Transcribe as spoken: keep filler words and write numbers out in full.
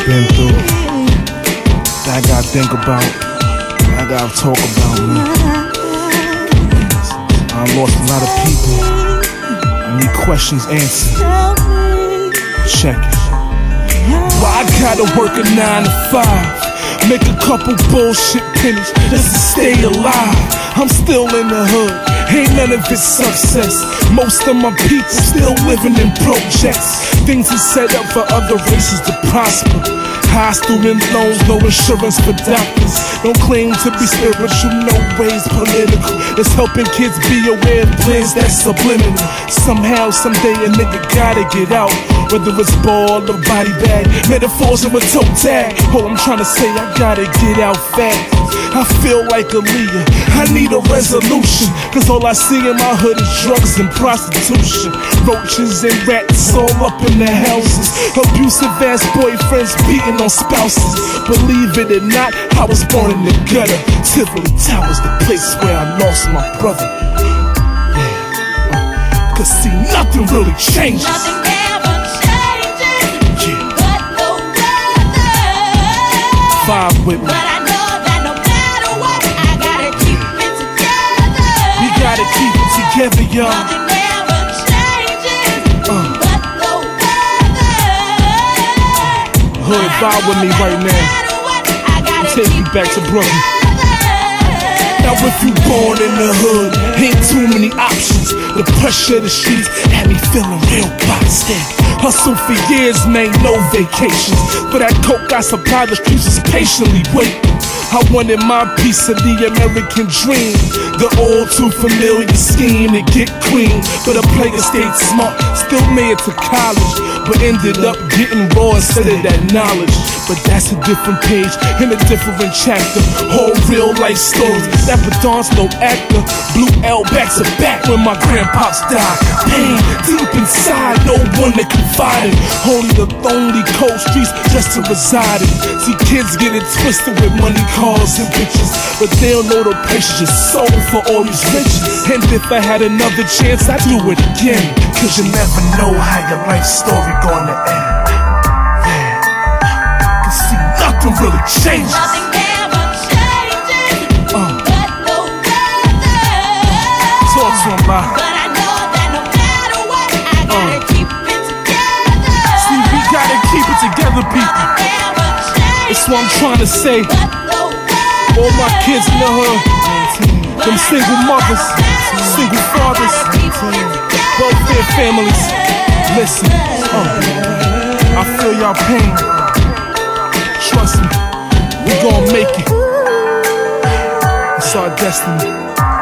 been through, that I gotta think about, that I gotta talk about, man. I lost a lot of people. I need questions answered. Check it. Why I gotta work a nine to five, make a couple bullshit pennies just to stay alive? I'm still in the hood, ain't none of it success. Most of my people still living in projects. Things are set up for other races to prosper. High student loans, no insurance for doctors. Don't claim to be spiritual, no ways political. It's helping kids be aware of plans that's subliminal. Somehow, someday a nigga gotta get out. Whether it's ball or body bag, metaphors or a toe tag. All I'm trying to say, I gotta get out fast. I feel like Aaliyah, I need a resolution. Cause all I see in my hood is drugs and prostitution. Roaches and rats all up in the houses. Abusive ass boyfriends beating on spouses. Believe it or not, I was born in the gutter. Tivoli Tower's the place where I lost my brother. Yeah, cause see, nothing really changes. Nothing ever changes, yeah, but the weather. Five with me. But I know that no matter what, I gotta keep it together. We gotta keep it together, y'all. Nothing ever changes, uh. but the weather. Hood, vibe with me right now. I'll take you back to Brooklyn. Now if you born in the hood, ain't too many options. The pressure of the streets had me feeling real boxed in. Hustle for years, man, no vacations. For that coke I supply, the streets just patiently waiting. I wanted my piece of the American dream. The all too familiar scheme to get clean. But a player stayed smart, still made it to college, but ended up getting raw instead of that knowledge. But that's a different page in a different chapter. Whole real life stories. That Don's no actor. Blue L back to back when my grandpops died. Pain deep inside, no one to confide in. Only the lonely cold streets just to reside in. See, kids get it twisted with money, cars, and bitches, but they don't know the price is just sold for all these riches. And if I had another chance, I'd do it again. Cause you never know how your life story gonna end. Nothing really changes. Nothing ever changes, uh. but the weather. Talk to him, man. But I know that no matter what, I gotta uh. keep it together. See, we gotta keep it together, people. That's what I'm trying to say. All my kids in the hood, them single mothers, single fathers, welfare families. Listen, uh, I feel y'all pain. Trust me, we gon' make it. It's our destiny.